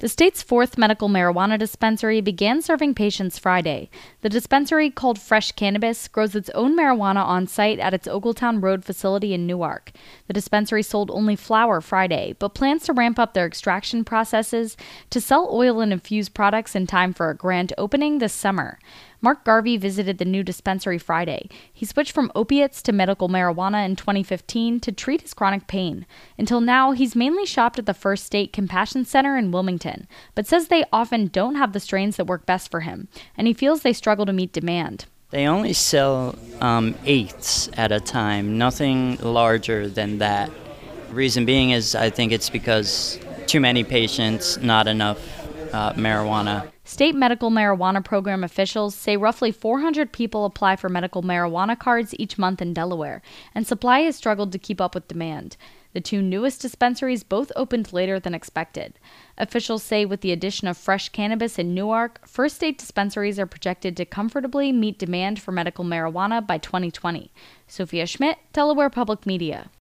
The state's fourth medical marijuana dispensary began serving patients Friday. The dispensary, called Fresh Cannabis, grows its own marijuana on site at its Ogletown Road facility in Newark. The dispensary sold only flower Friday, but plans to ramp up their extraction processes to sell oil and infused products in time for a grand opening this summer. Mark Garvey visited the new dispensary Friday. He switched from opiates to medical marijuana in 2015 to treat his chronic pain. Until now, he's mainly shopped at the First State Compassion Center in Wilmington, but says they often don't have the strains that work best for him, and he feels they struggle to meet demand. They only sell eighths at a time, nothing larger than that. Reason being is I think it's because too many patients, not enough marijuana. State medical marijuana program officials say roughly 400 people apply for medical marijuana cards each month in Delaware, and supply has struggled to keep up with demand. The two newest dispensaries both opened later than expected. Officials say with the addition of Fresh Cannabis in Newark, First State dispensaries are projected to comfortably meet demand for medical marijuana by 2020. Sophia Schmidt, Delaware Public Media.